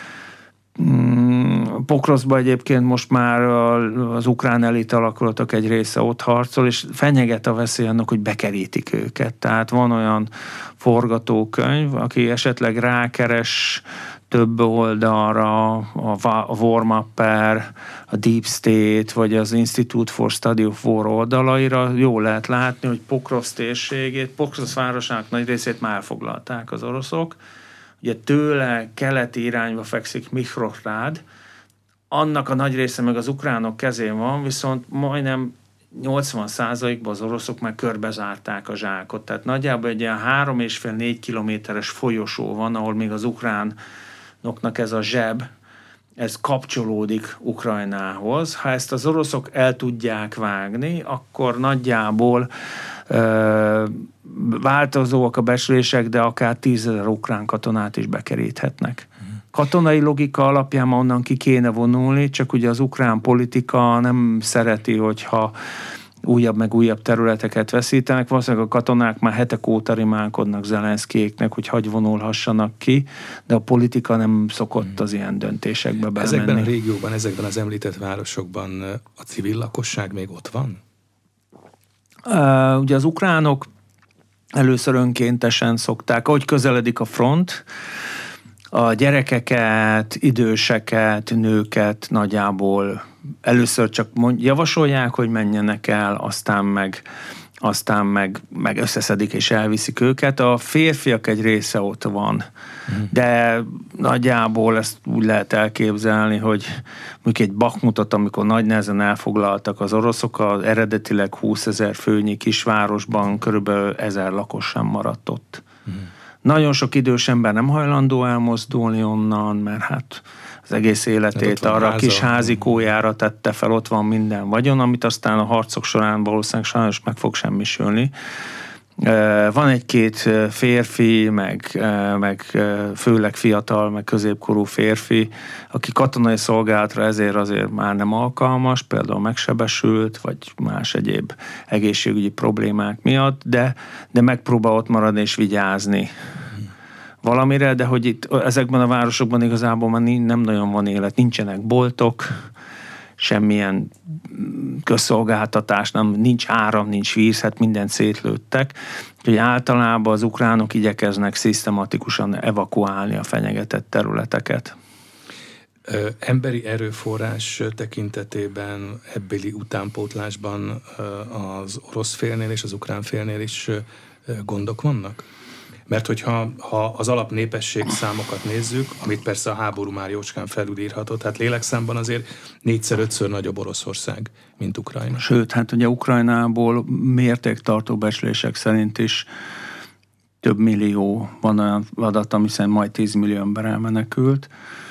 Pokrovszba egyébként most már az ukrán elit alakulatok egy része ott harcol, és fenyeget a veszély annak, hogy bekerítik őket. Tehát van olyan forgatókönyv, aki esetleg rákeres több oldalra, a Warmapper, a Deep State, vagy az Institute for Study of War oldalaira, jól lehet látni, hogy Pokrovsz térségét, Pokrovsz városának nagy részét már elfoglalták az oroszok. Ugye tőle keleti irányba fekszik Mihrohrád, annak a nagy része meg az ukránok kezén van, viszont majdnem nyolcvan százalékban az oroszok már körbezárták a zsákot. Tehát nagyjából egy ilyen három és fél négy kilométeres folyosó van, ahol még az ukránoknak ez a zseb, ez kapcsolódik Ukrajnához. Ha ezt az oroszok el tudják vágni, akkor nagyjából ö, változóak a becslések, de akár tízezer ukrán katonát is bekeríthetnek. Katonai logika alapján ma onnan ki kéne vonulni, csak ugye az ukrán politika nem szereti, hogyha újabb meg újabb területeket veszítenek. Valószínűleg a katonák már hetek óta rimálkodnak Zelenszkijéknek, hogy hagy vonulhassanak ki, de a politika nem szokott az ilyen döntésekbe belemenni. Ezekben a régióban, ezekben az említett városokban a civil lakosság még ott van? Uh, ugye az ukránok először önkéntesen szokták, ahogy közeledik a front, a gyerekeket, időseket, nőket nagyjából először csak mond, javasolják, hogy menjenek el, aztán meg, aztán meg, meg összeszedik és elviszik őket. A férfiak egy része ott van, mm. de nagyjából ezt úgy lehet elképzelni, hogy mondjuk egy Bakhmutot, amikor nagy nehezen elfoglaltak az oroszok, az eredetileg húszezer főnyi kisvárosban körülbelül ezer lakos sem maradt ott. Mm. Nagyon sok idős ember nem hajlandó elmozdulni onnan, mert hát az egész életét arra a kis házikójára tette fel, ott van minden vagyon, amit aztán a harcok során valószínűleg sajnos meg fog semmisülni. Van egy-két férfi, meg, meg főleg fiatal, meg középkorú férfi, aki katonai szolgálatra ezért azért már nem alkalmas, például megsebesült, vagy más egyéb egészségügyi problémák miatt, de, de megpróbál ott maradni és vigyázni valamire, de hogy itt ezekben a városokban igazából már nem nagyon van élet, nincsenek boltok, semmilyen közszolgáltatás, nem, nincs áram, nincs víz, hát mindent szétlőttek. Úgyhogy általában az ukránok igyekeznek szisztematikusan evakuálni a fenyegetett területeket. Ö, emberi erőforrás tekintetében, ebbéli utánpótlásban az orosz félnél és az ukrán félnél is gondok vannak? Mert hogyha ha az alapnépesség számokat nézzük, amit persze a háború már jócskán felülírhatott, hát lélekszámban azért négyszer-ötször nagyobb Oroszország, mint Ukrajna. Sőt, hát ugye Ukrajnából mértéktartó becslések szerint is több millió, van olyan adat, ami szerint majd tíz millió ember elmenekült.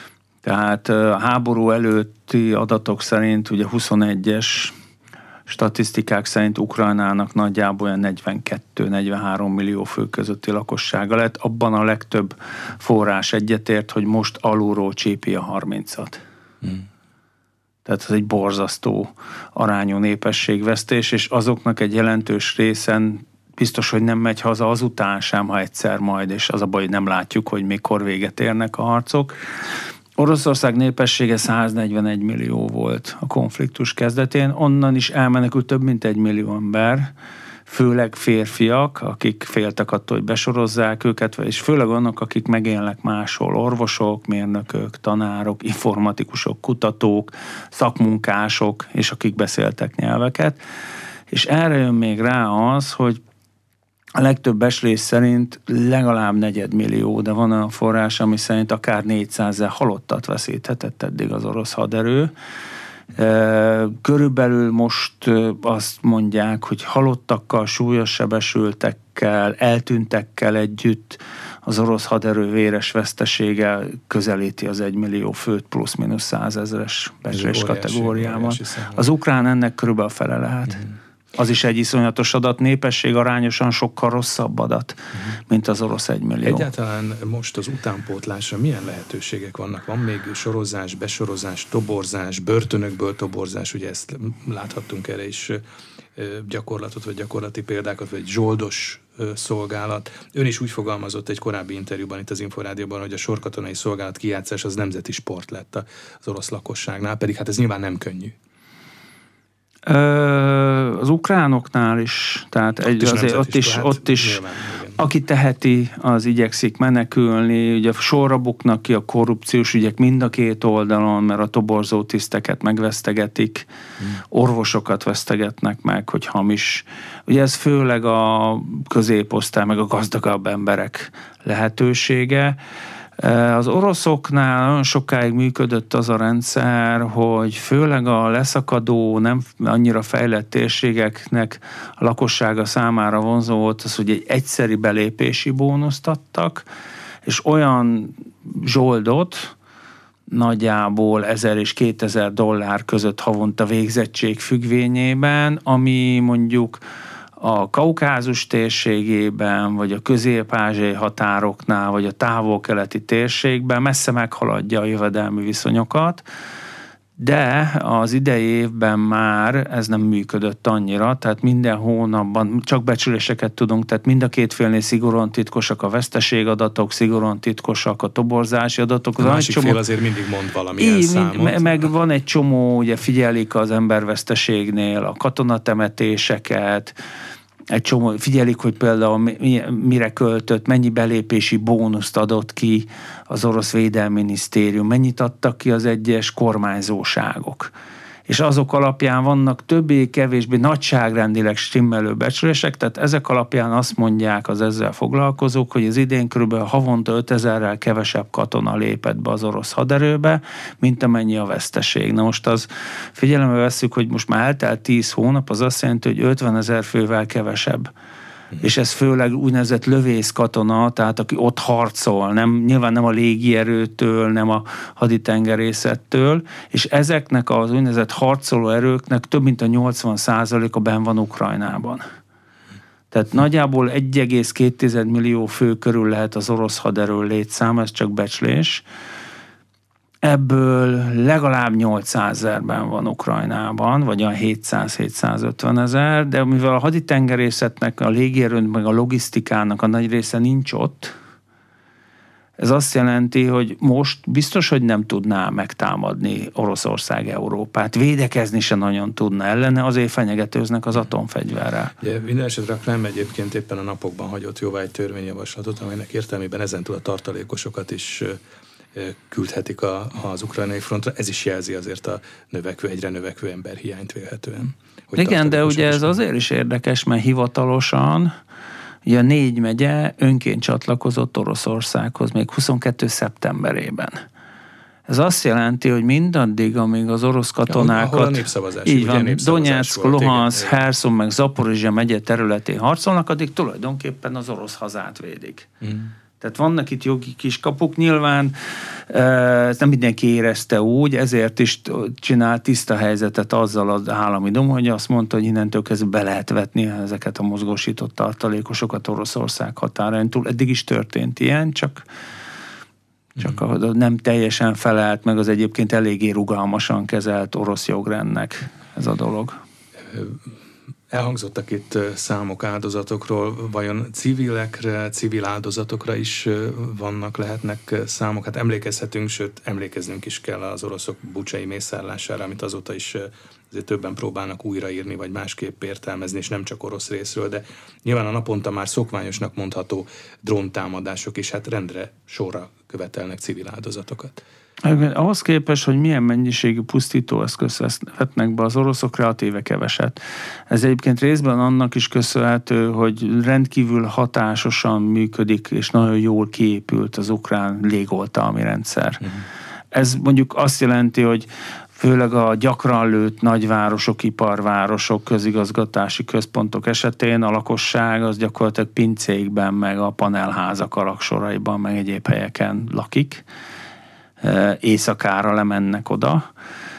Tehát a háború előtti adatok szerint ugye huszonegyes statisztikák szerint Ukrajnának nagyjából olyan negyvenkettő-negyvenhárom millió fő közötti lakossága lett. Abban a legtöbb forrás egyetért, hogy most alulról csépi a harmincat. Hmm. Tehát ez egy borzasztó arányú népességvesztés, és azoknak egy jelentős részen biztos, hogy nem megy haza azután sem, ha egyszer majd, és az a baj, hogy nem látjuk, hogy mikor véget érnek a harcok. Oroszország népessége száznegyvenegy millió volt a konfliktus kezdetén, onnan is elmenekült több mint egy millió ember, főleg férfiak, akik féltek attól, hogy besorozzák őket, és főleg annak, akik megélnek máshol, orvosok, mérnökök, tanárok, informatikusok, kutatók, szakmunkások, és akik beszéltek nyelveket. És erre jön még rá az, hogy A legtöbb becslés szerint legalább negyedmillió, de van olyan forrás, ami szerint akár négyszázezer halottat veszíthetett eddig az orosz haderő. Körülbelül most azt mondják, hogy halottakkal, súlyos sebesültekkel, eltűntekkel együtt az orosz haderő véres vesztesége közelíti az egymillió főt plusz-minusz százezres becslés kategóriában. Az ukrán ennek körülbelül fele lehet. Mm. Az is egy iszonyatos adat, népesség arányosan sokkal rosszabb adat, uh-huh. mint az orosz egymillió. Egyáltalán most az utánpótlásra milyen lehetőségek vannak? Van még sorozás, besorozás, toborzás, börtönökből toborzás, ugye ezt láthattunk erre is gyakorlatot, vagy gyakorlati példákat, vagy zsoldos szolgálat. Ön is úgy fogalmazott egy korábbi interjúban itt az Inforádióban, hogy a sorkatonai szolgálat kijátszás az nemzeti sport lett az orosz lakosságnál, pedig hát ez nyilván nem könnyű. Az ukránoknál is, tehát ott egy, is, azért, ott is, ott is nyilván, aki teheti, az igyekszik menekülni, ugye sorra buknak ki a korrupciós ügyek mind a két oldalon, mert a toborzó tiszteket megvesztegetik, hmm. orvosokat vesztegetnek meg, hogy hamis. Ugye ez főleg a középosztály, meg a gazdagabb emberek lehetősége. Az oroszoknál nagyon sokáig működött az a rendszer, hogy főleg a leszakadó, nem annyira fejlett térségeknek a lakossága számára vonzó volt az, hogy egy egyszeri belépési bónuszt adtak, és olyan zsoldot, nagyjából ezer és kétezer dollár között havonta végzettség függvényében, ami mondjuk a Kaukázus térségében, vagy a közép-ázsiai határoknál, vagy a távol-keleti térségben messze meghaladja a jövedelmi viszonyokat, de az idei évben már ez nem működött annyira, tehát minden hónapban csak becsüléseket tudunk, tehát mind a két félnél szigorúan titkosak a veszteségadatok, szigorúan titkosak a toborzási adatok. A másik csomó... fél azért mindig mond valamilyen így, számot. Meg van egy csomó, ugye figyelik az emberveszteségnél a katonatemetéseket, egy csomó, figyelik, hogy például mire költött, mennyi belépési bónuszt adott ki az orosz védelminisztérium, mennyit adtak ki az egyes kormányzóságok. És azok alapján vannak többé-kevésbé nagyságrendileg stimmelő becslések, tehát ezek alapján azt mondják az ezzel foglalkozók, hogy az idén körülbelül havonta ötezerrel kevesebb katona lépett be az orosz haderőbe, mint amennyi a veszteség. Na most az figyelembe vesszük, hogy most már eltelt tíz hónap, az azt jelenti, hogy ötvenezer fővel kevesebb. Mm. És ez főleg úgynevezett lövészkatona, tehát aki ott harcol, nem, nyilván nem a légierőtől, nem a haditengerészettől, és ezeknek az úgynevezett harcoló erőknek több mint a nyolcvan százaléka benn van Ukrajnában. Tehát nagyjából egy egész két millió fő körül lehet az orosz haderő létszám, ez csak becslés. Ebből legalább nyolcszázezerben van Ukrajnában, vagy olyan hétszáz-hétszázötven ezer, de mivel a haditengerészetnek, a légierőnek, meg a logisztikának a nagy része nincs ott, ez azt jelenti, hogy most biztos, hogy nem tudná megtámadni Oroszország Európát. Védekezni se nagyon tudna ellene, azért fenyegetőznek az atomfegyverrel. Ugye, minden esetre a Kreml egyébként éppen a napokban hagyott jóvá egy törvényjavaslatot, amelynek értelmében ezentúl a tartalékosokat is küldhetik a, az ukrajnai frontra. Ez is jelzi azért a növekvő, egyre növekvő emberhiányt vélhetően. Igen, de ugye ez azért is érdekes, mert hivatalosan ugye a négy megye önként csatlakozott Oroszországhoz még huszonkettő szeptemberében. Ez azt jelenti, hogy mindaddig, amíg az orosz katonákat... Ahol a népszavazás. Így van, Donetsk, Luhansk, Herson meg Zaporizsja megye területén harcolnak, addig tulajdonképpen az orosz hazát védik. Mm. Tehát vannak itt jogi kiskapuk, nyilván ezt nem mindenki érezte úgy, ezért is csinál tiszta helyzetet azzal az állami dom, hogy azt mondta, hogy innentől kezdve be lehet vetni ezeket a mozgósított tartalékosokat Oroszország határain túl. Eddig is történt ilyen, csak, csak mm. nem teljesen felelt meg az egyébként eléggé rugalmasan kezelt orosz jogrendnek ez a dolog. Elhangzottak itt számok áldozatokról, vajon civilekre, civil áldozatokra is vannak, lehetnek számok? Hát emlékezhetünk, sőt emlékeznünk is kell az oroszok bucsai mészárlására, amit azóta is azért többen próbálnak újraírni, vagy másképp értelmezni, és nem csak orosz részről, de nyilván a naponta már szokványosnak mondható dróntámadások is hát rendre sorra követelnek civil áldozatokat. Ahhoz képest, hogy milyen mennyiségű pusztítóeszközt vetnek be az oroszok, relatíve keveset. Ez egyébként részben annak is köszönhető, hogy rendkívül hatásosan működik, és nagyon jól kiépült az ukrán légoltalmi rendszer. Uh-huh. Ez mondjuk azt jelenti, hogy főleg a gyakran lőtt nagyvárosok, iparvárosok, közigazgatási központok esetén a lakosság az gyakorlatilag pincékben, meg a panelházak alaksoraiban, meg egyéb helyeken lakik. Éjszakára lemennek oda.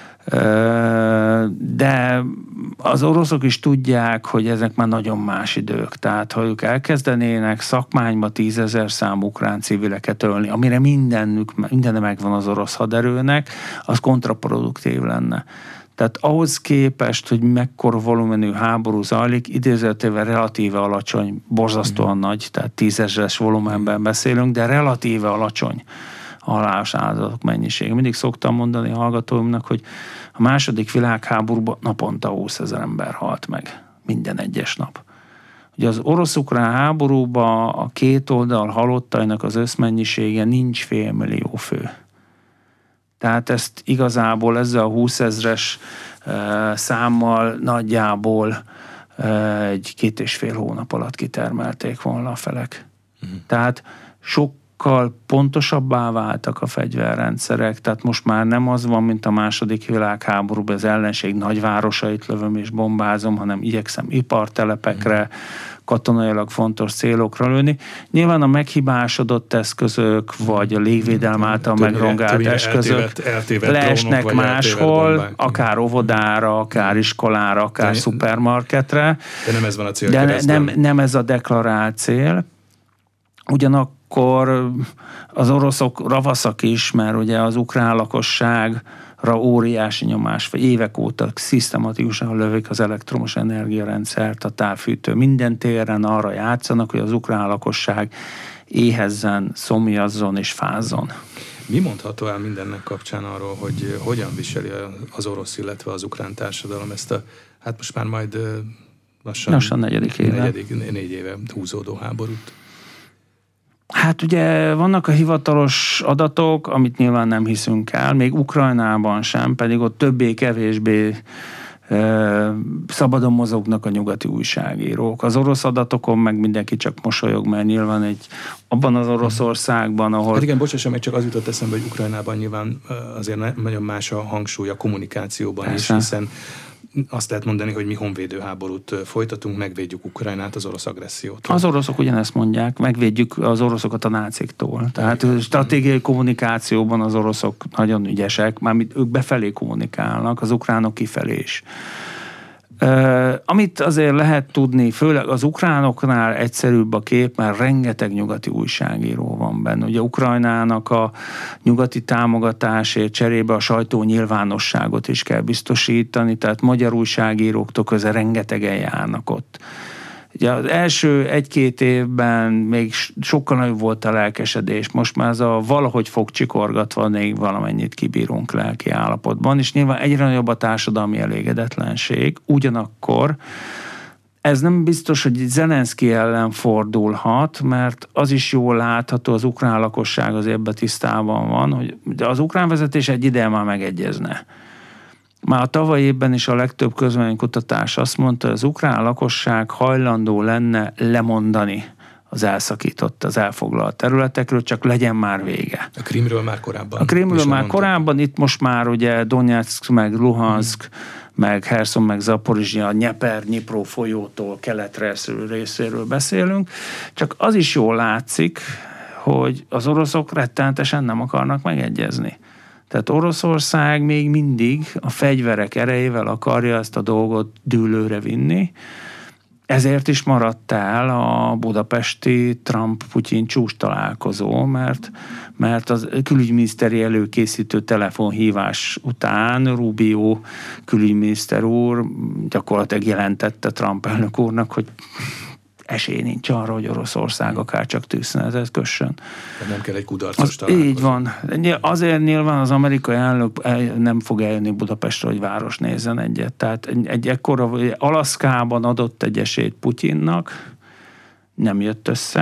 De az oroszok is tudják, hogy ezek már nagyon más idők. Tehát, ha ők elkezdenének szakmányba tízezer számú ukrán civileket ölni, amire mindenük, minden megvan az orosz haderőnek, az kontraproduktív lenne. Tehát ahhoz képest, hogy mekkora volumenű háború zajlik, idézőjelben relatíve alacsony, borzasztóan mm. nagy, tehát tízezres volumenben beszélünk, de relatíve alacsony halálos áldozatok mennyisége. Mindig szoktam mondani a hallgatóimnak, hogy a második világháborúban naponta húszezer ember halt meg. Minden egyes nap. Ugye az orosz-ukrán háborúban a két oldal halottainak az összmennyisége nincs félmillió fő. Tehát ezt igazából ezzel a húszezres e, számmal nagyjából e, egy két és fél hónap alatt kitermelték volna a felek. Uh-huh. Tehát sok pontosabbá váltak a fegyverrendszerek, tehát most már nem az van, mint a második világháborúban, az ellenség nagyvárosait lövöm és bombázom, hanem igyekszem ipartelepekre, katonailag fontos célokra lőni. Nyilván a meghibásodott eszközök, vagy a légvédelem által megrongált eszközök leesnek máshol, akár óvodára, akár iskolára, akár de, szupermarketre. De nem ez van a cél. De nem, nem ez a deklarált cél. Ugyanakkor akkor az oroszok ravaszak is, mert ugye az ukrán lakosságra óriási nyomás, vagy évek óta szisztematikusan lövik az elektromos energiarendszert, a távfűtő. Minden téren arra játszanak, hogy az ukrán lakosság éhezzen, szomjazzon és fázzon. Mi mondható el mindennek kapcsán arról, hogy hogyan viseli az orosz, illetve az ukrán társadalom ezt a, hát most már majd lassan, lassan negyedik éve. Negyedik, négy éve húzódó háborút? Hát ugye vannak a hivatalos adatok, amit nyilván nem hiszünk el, még Ukrajnában sem, pedig ott többé-kevésbé e, szabadon mozognak a nyugati újságírók. Az orosz adatokon meg mindenki csak mosolyog, mert nyilván egy abban az Oroszországban, ahol... Hát igen, bocsássam, meg csak az jutott eszembe, hogy Ukrajnában nyilván azért nagyon más a hangsúly a kommunikációban Persze. is, hiszen azt lehet mondani, hogy mi honvédő háborút folytatunk, megvédjük Ukrajnát az orosz agressziótól. Az oroszok ugyanezt mondják, megvédjük az oroszokat a náciktól. Tehát igen. stratégiai kommunikációban az oroszok nagyon ügyesek, mármint ők befelé kommunikálnak, az ukránok kifelé is. Uh, amit azért lehet tudni, főleg az ukránoknál egyszerűbb a kép, mert rengeteg nyugati újságíró van benne. Ugye Ukrajnának a nyugati támogatásért cserébe a sajtó nyilvánosságot is kell biztosítani, tehát magyar újságíróktól közel rengetegen járnak ott. Ugye az első egy-két évben még sokkal nagyobb volt a lelkesedés, most már ez a valahogy fog csikorgatva, még valamennyit kibírunk lelki állapotban, és nyilván egyre nagyobb a társadalmi elégedetlenség. Ugyanakkor ez nem biztos, hogy Zelenszky ellen fordulhat, mert az is jól látható, az ukrán lakosság az ebben tisztában van, hogy az ukrán vezetés egy ideje már megegyezne. Már a tavaly évben is a legtöbb közvéleménykutatás azt mondta, hogy az ukrán lakosság hajlandó lenne lemondani az elszakított, az elfoglalt területekről, csak legyen már vége. A Krimről már korábban. A Krimről már korábban, itt most már ugye Donetsk, meg Luhansk, hmm. meg Herson, meg Zaporizsnya, a Nyeper, Dnipro folyótól keletre részéről beszélünk, csak az is jól látszik, hogy az oroszok rettenetesen nem akarnak megegyezni. Tehát Oroszország még mindig a fegyverek erejével akarja ezt a dolgot dűlőre vinni, ezért is maradt el a budapesti Trump-Putyin csúcs találkozó, mert, mert az külügyminiszteri előkészítő telefonhívás után Rubio külügyminiszter úr gyakorlatilag jelentette Trump elnök úrnak, hogy esély nincs arra, hogy Oroszország akár csak tűzszünetet kössön. Nem kell egy kudarcos találkozó. Így van. Azért nyilván az amerikai elnök nem fog eljönni Budapestre, hogy város nézzen egyet. Tehát egy ekkora, Alaszkában adott egy esélyt Putyinnak, nem jött össze.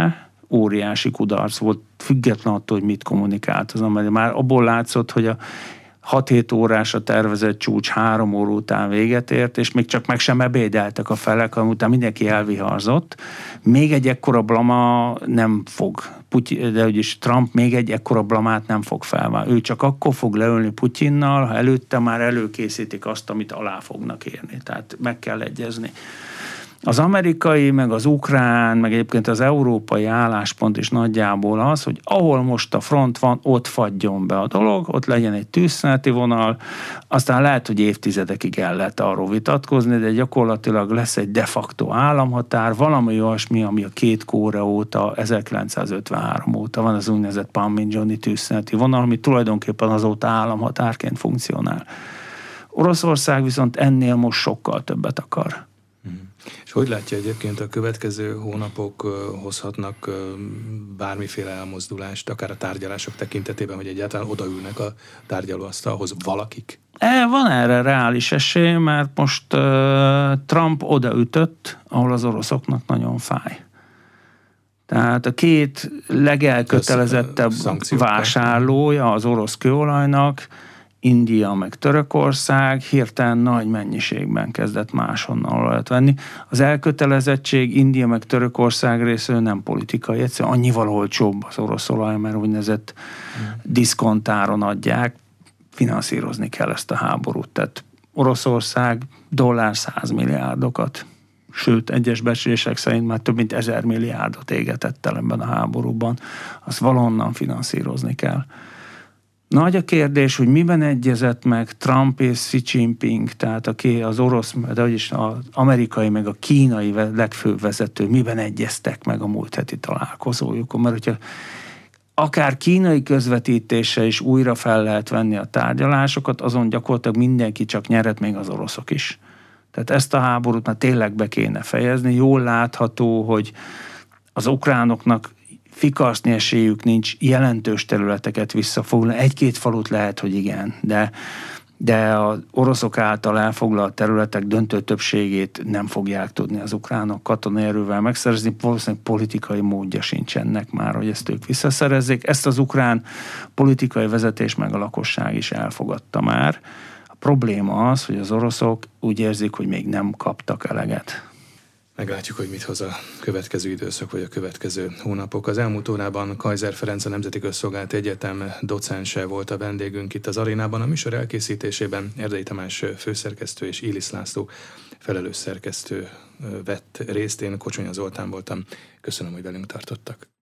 óriási kudarc volt, független attól, hogy mit kommunikált az Amerika. Már abból látszott, hogy a hat-hét órás a tervezett csúcs három óra után véget ért, és még csak meg sem ebédeltek a felek, hanem utána mindenki elviharzott. Még egy ekkora blama nem fog, Putyin, de úgyis Trump még egy ekkora blamát nem fog felválni. Ő csak akkor fog leülni Putyinnal, ha előtte már előkészítik azt, amit alá fognak érni. Tehát meg kell egyezni. Az amerikai, meg az ukrán, meg egyébként az európai álláspont is nagyjából az, hogy ahol most a front van, ott fagyjon be a dolog, ott legyen egy tűzszüneti vonal, aztán lehet, hogy évtizedekig el lehet arról vitatkozni, de gyakorlatilag lesz egy de facto államhatár, valami olyasmi, ami a két Korea óta, ezerkilencszázötvenhárom óta van, az úgynevezett Panmunjom-i tűzszüneti vonal, ami tulajdonképpen azóta államhatárként funkcionál. Oroszország viszont ennél most sokkal többet akar. És hogy látja egyébként, a következő hónapok hozhatnak bármiféle elmozdulást, akár a tárgyalások tekintetében, hogy egyáltalán odaülnek a tárgyalóasztalhoz valakik? E, van erre reális esély, mert most uh, Trump odaütött, ahol az oroszoknak nagyon fáj. Tehát a két legelkötelezettebb vásárlója az orosz kőolajnak, India meg Törökország hirtelen nagy mennyiségben kezdett máshonnan olajat venni. Az elkötelezettség India meg Törökország részéről nem politikai, egyszerűen annyival olcsóbb az orosz olaj, mert úgynevezett mm. diszkontáron adják, finanszírozni kell ezt a háborút. Tehát Oroszország dollár száz milliárdokat, sőt, egyes becslések szerint már több mint ezer milliárdot égetett el ebben a háborúban. Azt valahonnan finanszírozni kell. Nagy a kérdés, hogy miben egyezett meg Trump és Xi Jinping, tehát aki az orosz, de vagyis az amerikai, meg a kínai legfőbb vezető, miben egyeztek meg a múlt heti találkozójukon. Mert hogyha akár kínai közvetítése is újra fel lehet venni a tárgyalásokat, azon gyakorlatilag mindenki csak nyeret, még az oroszok is. Tehát ezt a háborút már tényleg be kéne fejezni. Jól látható, hogy az ukránoknak fikaszni esélyük nincs jelentős területeket visszafoglalni. Egy-két falut lehet, hogy igen, de, de az oroszok által elfoglalt területek döntő többségét nem fogják tudni az ukránok katonai erővel megszerezni. Valószínűleg politikai módja sincs ennek már, hogy ezt ők visszaszerezzék. Ezt az ukrán politikai vezetés meg a lakosság is elfogadta már. A probléma az, hogy az oroszok úgy érzik, hogy még nem kaptak eleget. Meglátjuk, hogy mit hoz a következő időszak, vagy a következő hónapok. Az elmúlt órában Kaiser Ferenc, a Nemzeti Közszolgálati Egyetem docense volt a vendégünk itt az arénában. A műsor elkészítésében Erdei Tamás főszerkesztő és Illis László felelős szerkesztő vett részt. Én Kocsonya Zoltán voltam. Köszönöm, hogy velünk tartottak.